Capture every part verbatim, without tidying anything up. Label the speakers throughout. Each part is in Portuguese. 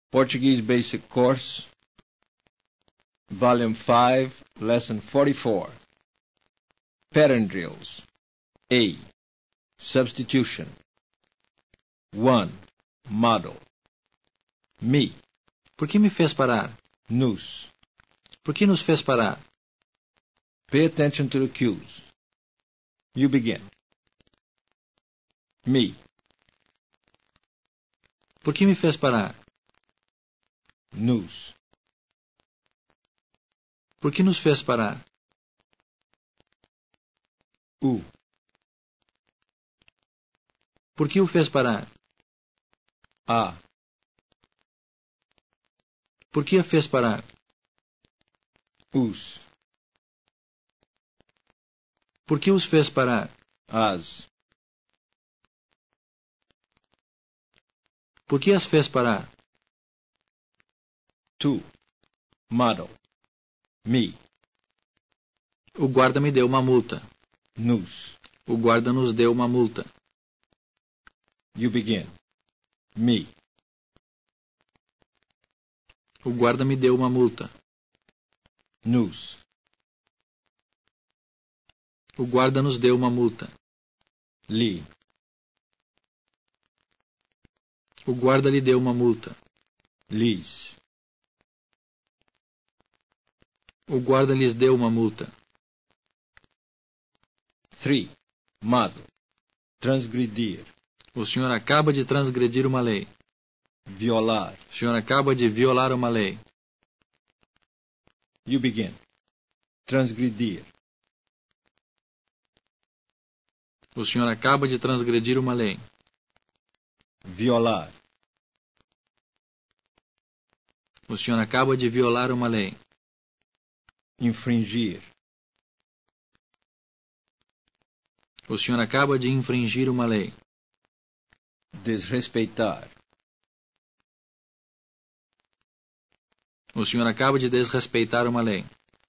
Speaker 1: Portuguese Basic Course, Volume five, Lesson forty-four. Pattern Drills. A. Substitution. one. Model. Me.
Speaker 2: Por que me fez parar?
Speaker 1: Nos.
Speaker 2: Por que nos fez parar?
Speaker 1: Pay attention to the cues. You begin. Me.
Speaker 2: Por que me fez parar?
Speaker 1: Nos.
Speaker 2: Por que nos fez parar?
Speaker 1: O.
Speaker 2: Por que o fez parar?
Speaker 1: A.
Speaker 2: Por que a fez parar?
Speaker 1: Os.
Speaker 2: Por que os fez parar?
Speaker 1: As.
Speaker 2: Por que as fez parar?
Speaker 1: Tu. Model. Me.
Speaker 2: O guarda me deu uma multa.
Speaker 1: Nos.
Speaker 2: O guarda nos deu uma multa.
Speaker 1: You begin. Me.
Speaker 2: O guarda me deu uma multa.
Speaker 1: Nos.
Speaker 2: O guarda nos deu uma multa.
Speaker 1: Li.
Speaker 2: O guarda lhe deu uma multa.
Speaker 1: Lis.
Speaker 2: O guarda lhes deu uma multa.
Speaker 1: three. Model. Transgredir.
Speaker 2: O senhor acaba de transgredir uma lei.
Speaker 1: Violar.
Speaker 2: O senhor acaba de violar uma lei.
Speaker 1: You begin. Transgredir.
Speaker 2: O senhor acaba de transgredir uma lei.
Speaker 1: Violar.
Speaker 2: O senhor acaba de violar uma lei.
Speaker 1: Infringir.
Speaker 2: O senhor acaba de infringir uma lei.
Speaker 1: Desrespeitar.
Speaker 2: O senhor acaba de desrespeitar uma lei.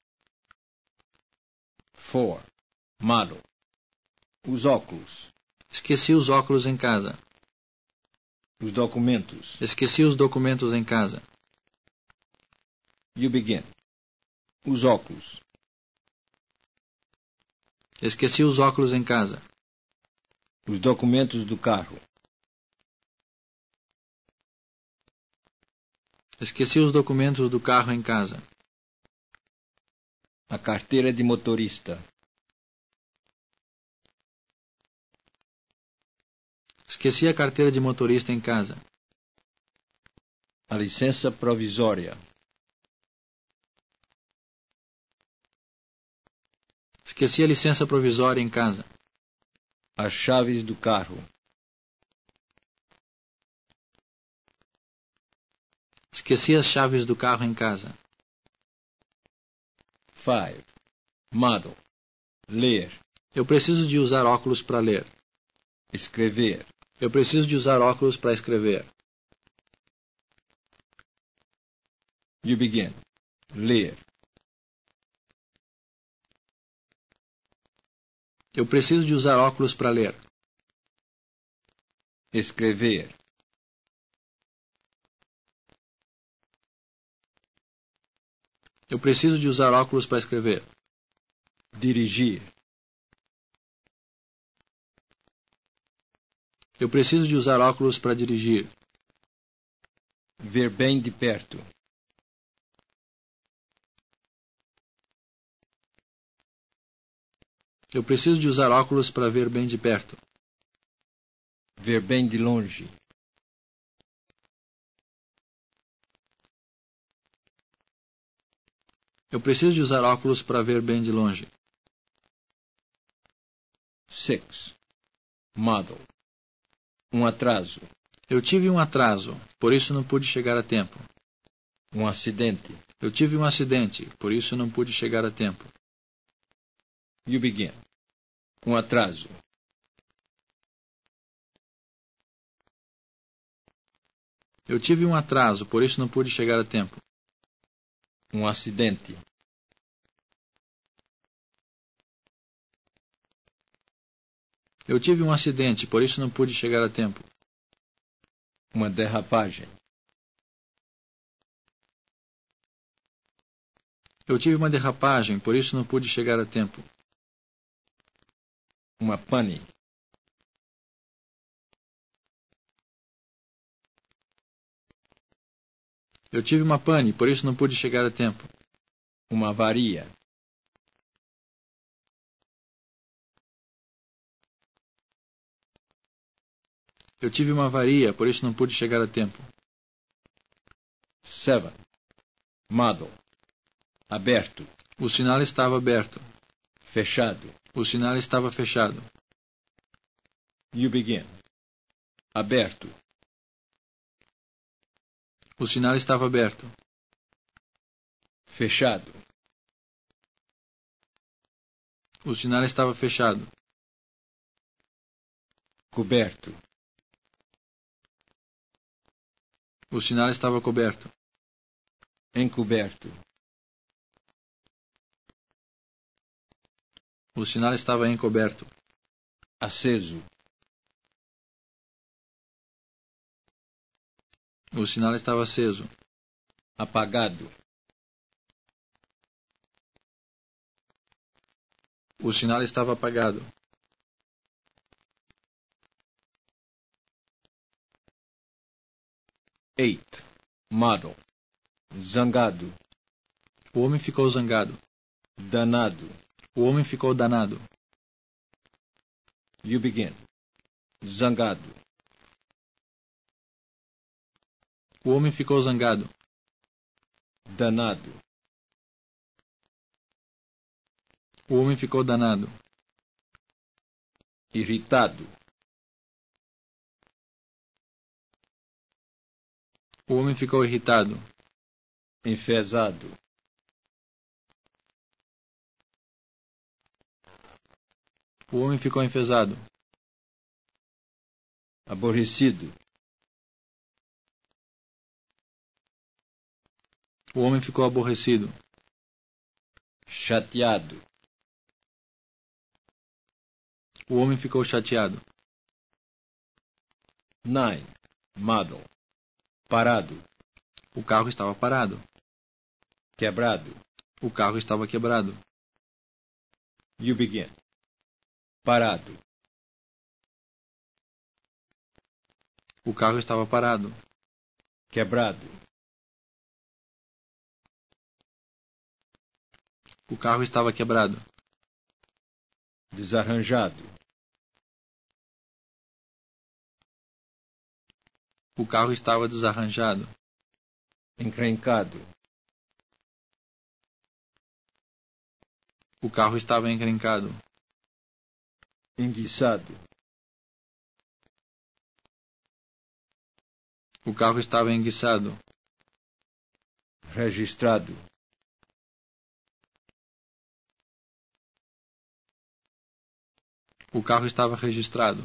Speaker 1: four. Model. Os óculos.
Speaker 2: Esqueci os óculos em casa.
Speaker 1: Os documentos.
Speaker 2: Esqueci os documentos em casa.
Speaker 1: You begin. Os óculos.
Speaker 2: Esqueci os óculos em casa.
Speaker 1: Os documentos do carro.
Speaker 2: Esqueci os documentos do carro em casa.
Speaker 1: A carteira de motorista.
Speaker 2: Esqueci a carteira de motorista em casa.
Speaker 1: A licença provisória.
Speaker 2: Esqueci a licença provisória em casa.
Speaker 1: As chaves do carro.
Speaker 2: Esqueci as chaves do carro em casa.
Speaker 1: five. Model. Ler.
Speaker 2: Eu preciso de usar óculos para ler.
Speaker 1: Escrever.
Speaker 2: Eu preciso de usar óculos para escrever.
Speaker 1: You begin. Ler.
Speaker 2: Eu preciso de usar óculos para ler.
Speaker 1: Escrever.
Speaker 2: Eu preciso de usar óculos para escrever.
Speaker 1: Dirigir.
Speaker 2: Eu preciso de usar óculos para dirigir.
Speaker 1: Ver bem de perto.
Speaker 2: Eu preciso de usar óculos para ver bem de perto.
Speaker 1: Ver bem de longe.
Speaker 2: Eu preciso de usar óculos para ver bem de longe.
Speaker 1: six. Model. Um atraso.
Speaker 2: Eu tive um atraso, por isso não pude chegar a tempo.
Speaker 1: Um acidente.
Speaker 2: Eu tive um acidente, por isso não pude chegar a tempo.
Speaker 1: You begin. Um atraso.
Speaker 2: Eu tive um atraso, por isso não pude chegar a tempo.
Speaker 1: Um acidente.
Speaker 2: Eu tive um acidente, por isso não pude chegar a tempo.
Speaker 1: Uma derrapagem.
Speaker 2: Eu tive uma derrapagem, por isso não pude chegar a tempo.
Speaker 1: Uma pane.
Speaker 2: Eu tive uma pane, por isso não pude chegar a tempo.
Speaker 1: Uma avaria.
Speaker 2: Eu tive uma avaria, por isso não pude chegar a tempo.
Speaker 1: Seven. Model. Aberto.
Speaker 2: O sinal estava aberto.
Speaker 1: Fechado.
Speaker 2: O sinal estava fechado.
Speaker 1: You begin. Aberto.
Speaker 2: O sinal estava aberto.
Speaker 1: Fechado.
Speaker 2: O sinal estava fechado.
Speaker 1: Coberto.
Speaker 2: O sinal estava coberto.
Speaker 1: Encoberto.
Speaker 2: O sinal estava encoberto.
Speaker 1: Aceso.
Speaker 2: O sinal estava aceso.
Speaker 1: Apagado.
Speaker 2: O sinal estava apagado.
Speaker 1: Eight. Model. Zangado.
Speaker 2: O homem ficou zangado.
Speaker 1: Danado.
Speaker 2: O homem ficou danado.
Speaker 1: You begin. Zangado.
Speaker 2: O homem ficou zangado.
Speaker 1: Danado.
Speaker 2: O homem ficou danado.
Speaker 1: Irritado.
Speaker 2: O homem ficou irritado.
Speaker 1: Enfesado.
Speaker 2: O homem ficou enfesado.
Speaker 1: Aborrecido.
Speaker 2: O homem ficou aborrecido.
Speaker 1: Chateado.
Speaker 2: O homem ficou chateado.
Speaker 1: Nine. Model. Parado.
Speaker 2: O carro estava parado.
Speaker 1: Quebrado.
Speaker 2: O carro estava quebrado.
Speaker 1: You begin. Parado.
Speaker 2: O carro estava parado.
Speaker 1: Quebrado.
Speaker 2: O carro estava quebrado.
Speaker 1: Desarranjado.
Speaker 2: O carro estava desarranjado.
Speaker 1: Encrencado.
Speaker 2: O carro estava encrencado.
Speaker 1: Enguiçado.
Speaker 2: O carro estava enguiçado.
Speaker 1: Registrado.
Speaker 2: O carro estava registrado.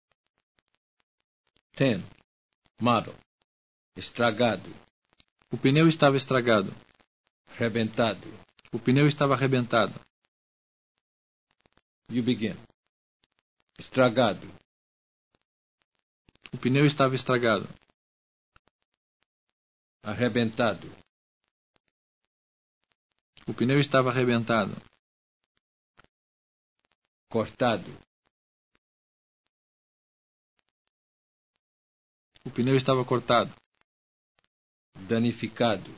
Speaker 1: Ten. Model. Estragado.
Speaker 2: O pneu estava estragado.
Speaker 1: Rebentado.
Speaker 2: O pneu estava arrebentado.
Speaker 1: You begin. Estragado.
Speaker 2: O pneu estava estragado.
Speaker 1: Arrebentado.
Speaker 2: O pneu estava arrebentado.
Speaker 1: Cortado.
Speaker 2: O pneu estava cortado.
Speaker 1: Danificado.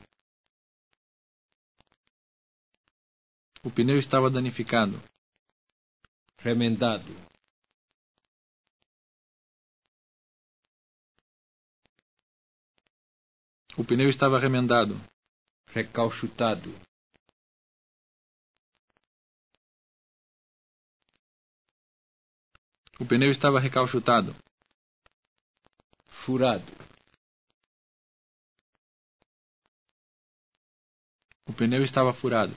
Speaker 2: O pneu estava danificado.
Speaker 1: Remendado.
Speaker 2: O pneu estava remendado.
Speaker 1: Recalchutado.
Speaker 2: O pneu estava recalchutado.
Speaker 1: Furado.
Speaker 2: O pneu estava furado.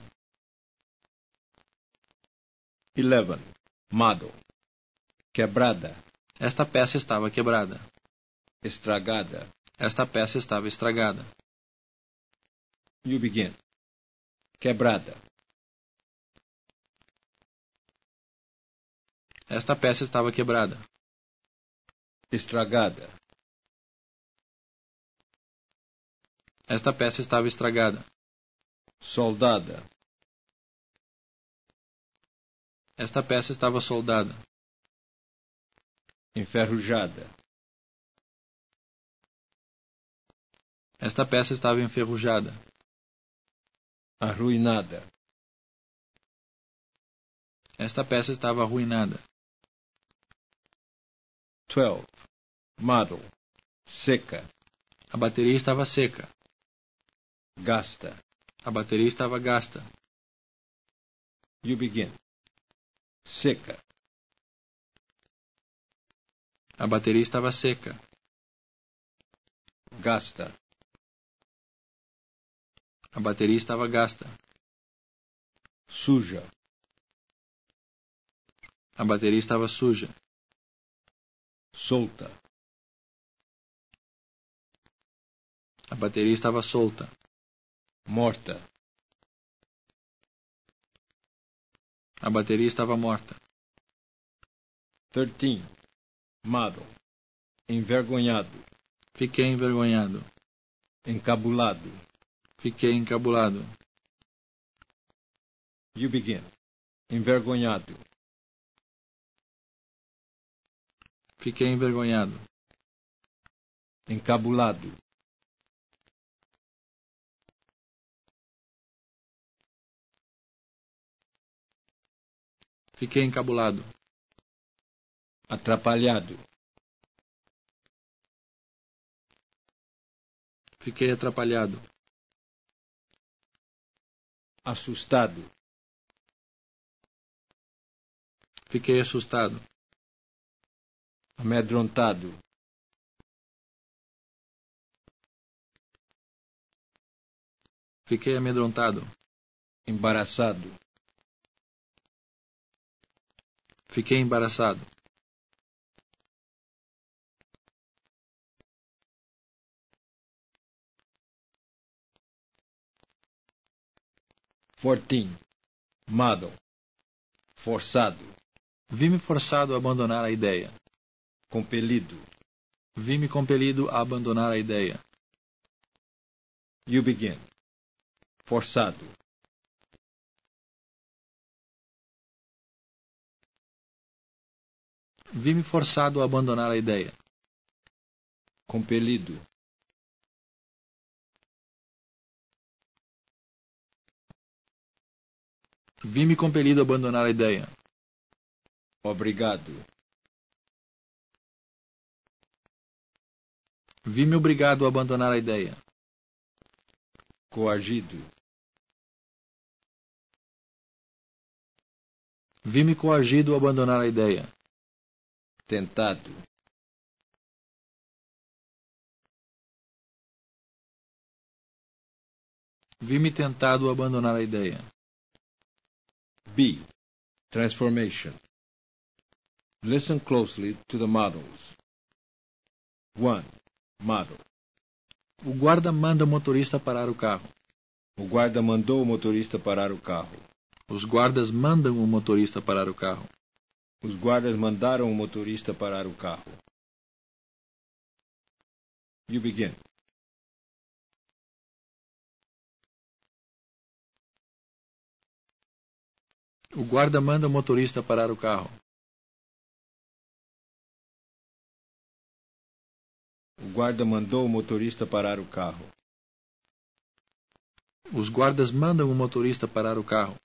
Speaker 1: Eleven. Model. Quebrada.
Speaker 2: Esta peça estava quebrada.
Speaker 1: Estragada.
Speaker 2: Esta peça estava estragada.
Speaker 1: You begin. Quebrada.
Speaker 2: Esta peça estava quebrada.
Speaker 1: Estragada.
Speaker 2: Esta peça estava estragada.
Speaker 1: Soldada.
Speaker 2: Esta peça estava soldada.
Speaker 1: enferrujada,
Speaker 2: Esta peça estava enferrujada.
Speaker 1: arruinada,
Speaker 2: Esta peça estava arruinada.
Speaker 1: twelve. Model, seca,
Speaker 2: A bateria estava seca.
Speaker 1: gasta.
Speaker 2: A bateria estava gasta.
Speaker 1: You begin. Seca,
Speaker 2: A bateria estava seca.
Speaker 1: gasta,
Speaker 2: A bateria estava gasta.
Speaker 1: suja,
Speaker 2: A bateria estava suja.
Speaker 1: solta,
Speaker 2: A bateria estava solta.
Speaker 1: morta,
Speaker 2: A bateria estava morta.
Speaker 1: thirteen. Model, envergonhado,
Speaker 2: Fiquei envergonhado.
Speaker 1: encabulado.
Speaker 2: Fiquei encabulado.
Speaker 1: You begin. Envergonhado,
Speaker 2: Fiquei envergonhado.
Speaker 1: encabulado,
Speaker 2: Fiquei encabulado.
Speaker 1: atrapalhado,
Speaker 2: Fiquei atrapalhado.
Speaker 1: assustado,
Speaker 2: Fiquei assustado.
Speaker 1: amedrontado,
Speaker 2: Fiquei amedrontado.
Speaker 1: embaraçado,
Speaker 2: Fiquei embaraçado.
Speaker 1: fourteen. Model, forçado,
Speaker 2: Vi-me forçado a abandonar a ideia.
Speaker 1: compelido.
Speaker 2: Vi-me compelido a abandonar a ideia.
Speaker 1: You begin. Forçado,
Speaker 2: Vi-me forçado a abandonar a ideia.
Speaker 1: compelido,
Speaker 2: Vi-me compelido a abandonar a ideia.
Speaker 1: obrigado,
Speaker 2: Vi-me obrigado a abandonar a ideia.
Speaker 1: coagido,
Speaker 2: Vi-me coagido a abandonar a ideia.
Speaker 1: tentado,
Speaker 2: Vi-me tentado a abandonar a ideia.
Speaker 1: B. Transformation. Listen closely to the models. one. Model.
Speaker 2: O guarda manda o motorista parar o carro.
Speaker 1: O guarda mandou o motorista parar o carro.
Speaker 2: Os guardas mandam o motorista parar o carro.
Speaker 1: Os guardas mandaram o motorista parar o carro. You begin.
Speaker 2: O guarda manda o motorista parar o carro.
Speaker 1: O guarda mandou o motorista parar o carro.
Speaker 2: Os guardas mandam o motorista parar o carro.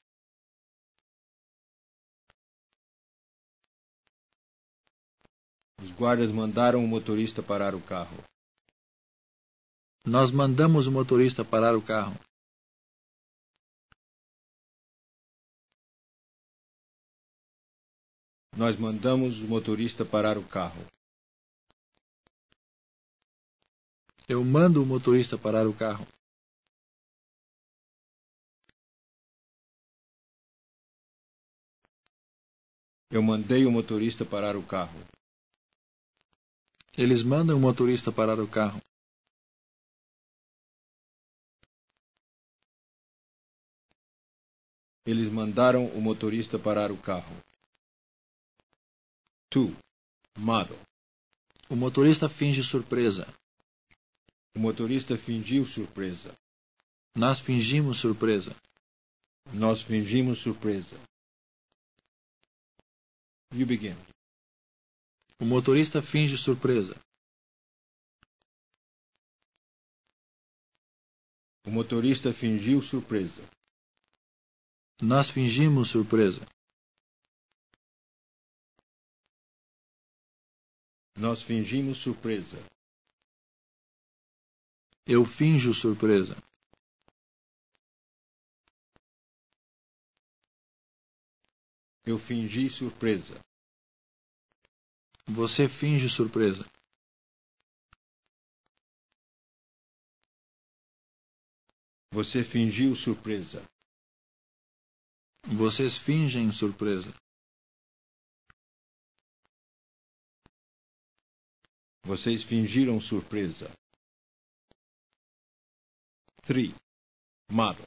Speaker 1: Os guardas mandaram o motorista parar o carro.
Speaker 2: Nós mandamos o motorista parar o carro.
Speaker 1: Nós mandamos o motorista parar o carro.
Speaker 2: Eu mando o motorista parar o carro.
Speaker 1: Eu mandei o motorista parar o carro.
Speaker 2: Eles mandam o motorista parar o carro.
Speaker 1: Eles mandaram o motorista parar o carro. two. Model.
Speaker 2: O motorista finge surpresa.
Speaker 1: O motorista fingiu surpresa.
Speaker 2: Nós fingimos surpresa.
Speaker 1: Nós fingimos surpresa. You begin.
Speaker 2: O motorista finge surpresa.
Speaker 1: O motorista fingiu surpresa.
Speaker 2: Nós fingimos surpresa.
Speaker 1: Nós fingimos surpresa.
Speaker 2: Eu finjo surpresa.
Speaker 1: Eu fingi surpresa.
Speaker 2: Você finge surpresa.
Speaker 1: Você fingiu surpresa.
Speaker 2: Vocês fingem surpresa.
Speaker 1: Vocês fingiram surpresa. Three. Model.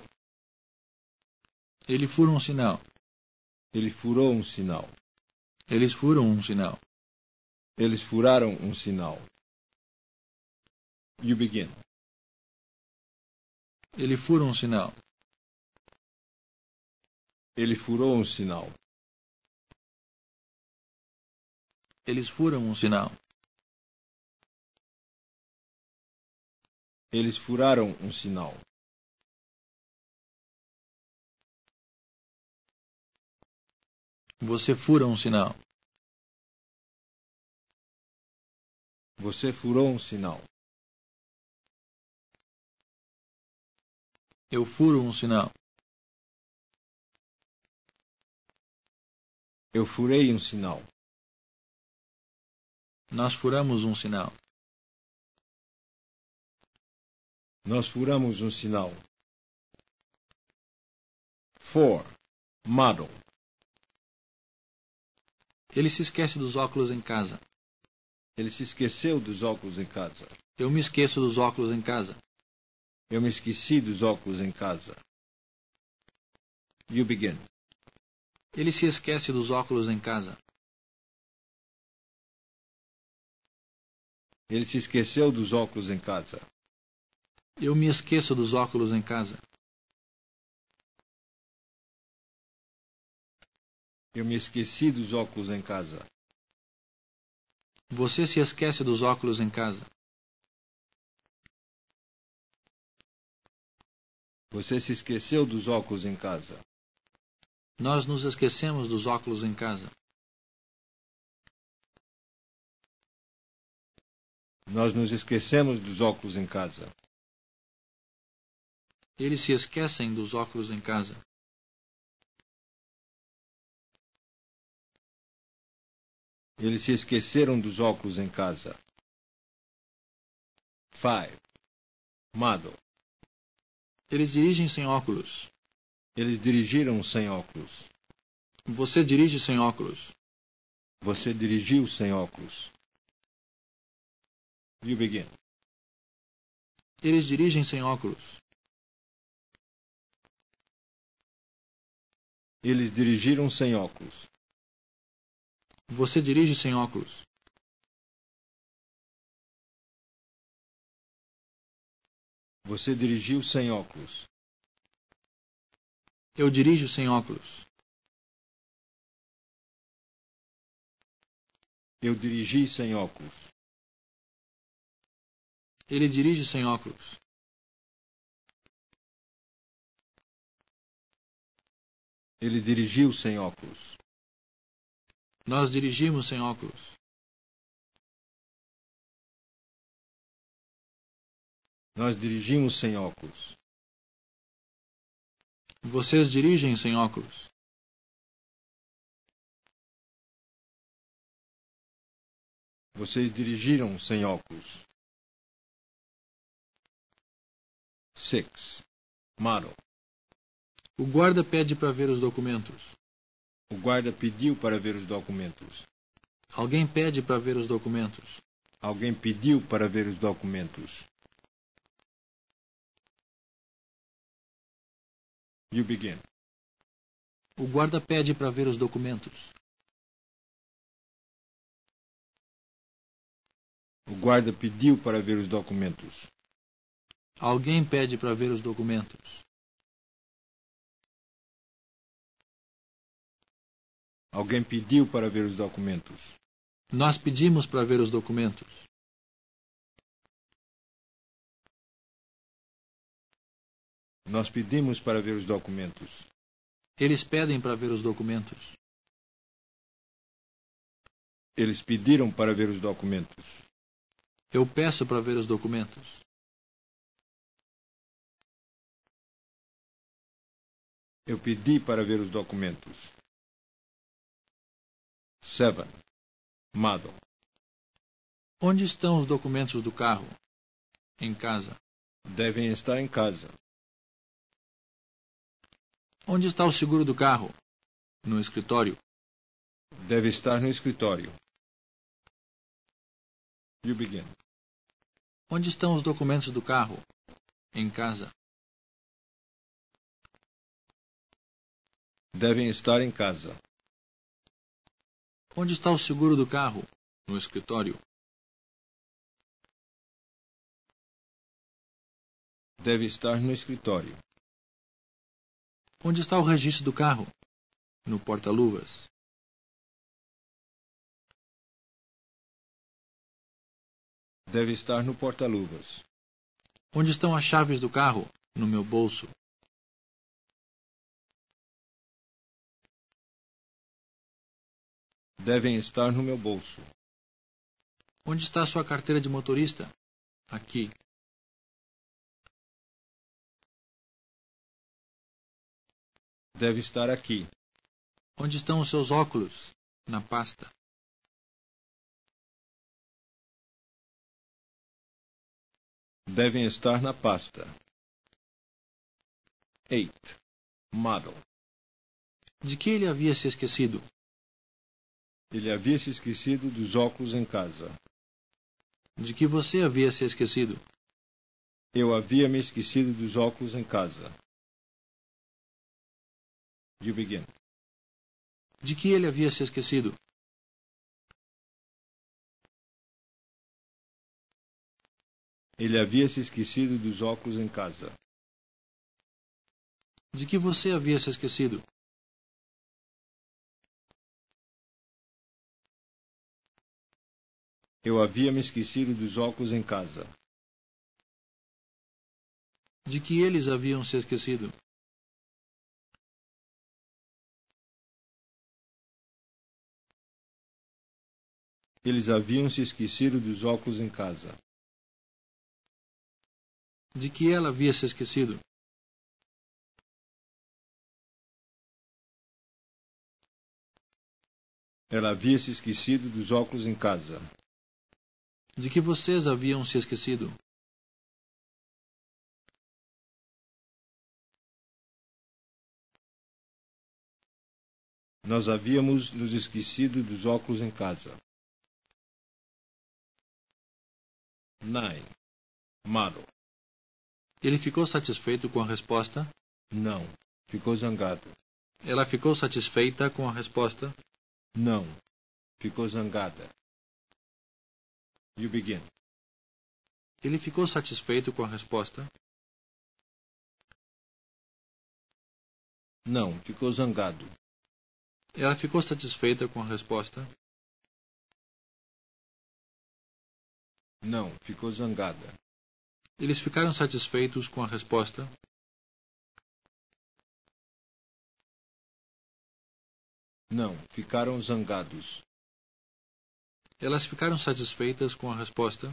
Speaker 2: Ele fura um sinal.
Speaker 1: Ele furou um sinal.
Speaker 2: Eles furam um sinal.
Speaker 1: Eles furaram um sinal. You begin.
Speaker 2: Ele fura um sinal.
Speaker 1: Ele furou um sinal.
Speaker 2: Eles furam um sinal.
Speaker 1: Eles furaram um sinal.
Speaker 2: Você fura um sinal.
Speaker 1: Você furou um sinal.
Speaker 2: Eu furo um sinal.
Speaker 1: Eu furei um sinal.
Speaker 2: Nós furamos um sinal.
Speaker 1: Nós furamos um sinal. Four. Model.
Speaker 2: Ele se esquece dos óculos em casa.
Speaker 1: Ele se esqueceu dos óculos em casa.
Speaker 2: Eu me esqueço dos óculos em casa.
Speaker 1: Eu me esqueci dos óculos em casa. You begin.
Speaker 2: Ele se esquece dos óculos em casa.
Speaker 1: Ele se esqueceu dos óculos em casa.
Speaker 2: Eu me esqueço dos óculos em casa.
Speaker 1: Eu me esqueci dos óculos em casa.
Speaker 2: Você se esquece dos óculos em casa.
Speaker 1: Você se esqueceu dos óculos em casa.
Speaker 2: Nós nos esquecemos dos óculos em casa.
Speaker 1: Nós nos esquecemos dos óculos em casa.
Speaker 2: Eles se esquecem dos óculos em casa.
Speaker 1: Eles se esqueceram dos óculos em casa. Five. Model.
Speaker 2: Eles dirigem sem óculos.
Speaker 1: Eles dirigiram sem óculos.
Speaker 2: Você dirige sem óculos.
Speaker 1: Você dirigiu sem óculos. You begin.
Speaker 2: Eles dirigem sem óculos.
Speaker 1: Eles dirigiram sem óculos.
Speaker 2: Você dirige sem óculos.
Speaker 1: Você dirigiu sem óculos.
Speaker 2: Eu dirijo sem óculos.
Speaker 1: Eu dirigi sem óculos.
Speaker 2: Ele dirige sem óculos.
Speaker 1: Ele dirigiu sem óculos.
Speaker 2: Nós dirigimos sem óculos.
Speaker 1: Nós dirigimos sem óculos.
Speaker 2: Vocês dirigem sem óculos.
Speaker 1: Vocês dirigiram sem óculos. Six. Model.
Speaker 2: O guarda pede para ver os documentos.
Speaker 1: O guarda pediu para ver os documentos.
Speaker 2: Alguém pede para ver os documentos.
Speaker 1: Alguém pediu para ver os documentos. You begin.
Speaker 2: O guarda pede para ver os documentos.
Speaker 1: O guarda pediu para ver os documentos.
Speaker 2: Alguém pede para ver os documentos.
Speaker 1: Alguém pediu para ver os documentos.
Speaker 2: Nós pedimos para ver os documentos.
Speaker 1: Nós pedimos para ver os documentos.
Speaker 2: Eles pedem para ver os documentos.
Speaker 1: Eles pediram para ver os documentos.
Speaker 2: Eu peço para ver os documentos.
Speaker 1: Eu pedi para ver os documentos. Seven. Model.
Speaker 2: Onde estão os documentos do carro? Em casa.
Speaker 1: Devem estar em casa.
Speaker 2: Onde está o seguro do carro? No escritório.
Speaker 1: Deve estar no escritório. You begin.
Speaker 2: Onde estão os documentos do carro? Em casa.
Speaker 1: Devem estar em casa.
Speaker 2: Onde está o seguro do carro? No escritório.
Speaker 1: Deve estar no escritório.
Speaker 2: Onde está o registro do carro? No porta-luvas.
Speaker 1: Deve estar no porta-luvas.
Speaker 2: Onde estão as chaves do carro? No meu bolso.
Speaker 1: Devem estar no meu bolso.
Speaker 2: Onde está a sua carteira de motorista? Aqui.
Speaker 1: Deve estar aqui.
Speaker 2: Onde estão os seus óculos? Na pasta.
Speaker 1: Devem estar na pasta. Eight. Model.
Speaker 2: De que ele havia se esquecido?
Speaker 1: Ele havia se esquecido dos óculos em casa.
Speaker 2: De que você havia se esquecido?
Speaker 1: Eu havia me esquecido dos óculos em casa. You begin.
Speaker 2: De que ele havia se esquecido?
Speaker 1: Ele havia se esquecido dos óculos em casa.
Speaker 2: De que você havia se esquecido?
Speaker 1: Eu havia me esquecido dos óculos em casa.
Speaker 2: De que eles haviam se esquecido?
Speaker 1: Eles haviam se esquecido dos óculos em casa.
Speaker 2: De que ela havia se esquecido?
Speaker 1: Ela havia se esquecido dos óculos em casa.
Speaker 2: De que vocês haviam se esquecido?
Speaker 1: Nós havíamos nos esquecido dos óculos em casa. Nine. Model.
Speaker 2: Ele ficou satisfeito com a resposta?
Speaker 1: Não. Ficou zangado.
Speaker 2: Ela ficou satisfeita com a resposta?
Speaker 1: Não. Ficou zangada. You begin.
Speaker 2: Ele ficou satisfeito com a resposta?
Speaker 1: Não. Ficou zangado.
Speaker 2: Ela ficou satisfeita com a resposta?
Speaker 1: Não. Ficou zangada.
Speaker 2: Eles ficaram satisfeitos com a resposta?
Speaker 1: Não. Ficaram zangados.
Speaker 2: Elas ficaram satisfeitas com a resposta?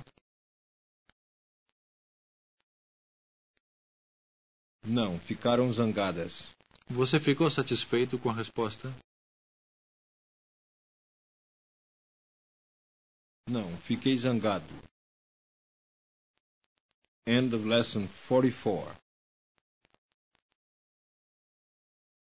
Speaker 1: Não. Ficaram zangadas.
Speaker 2: Você ficou satisfeito com a resposta?
Speaker 1: Não. Fiquei zangado. End of lesson forty-four.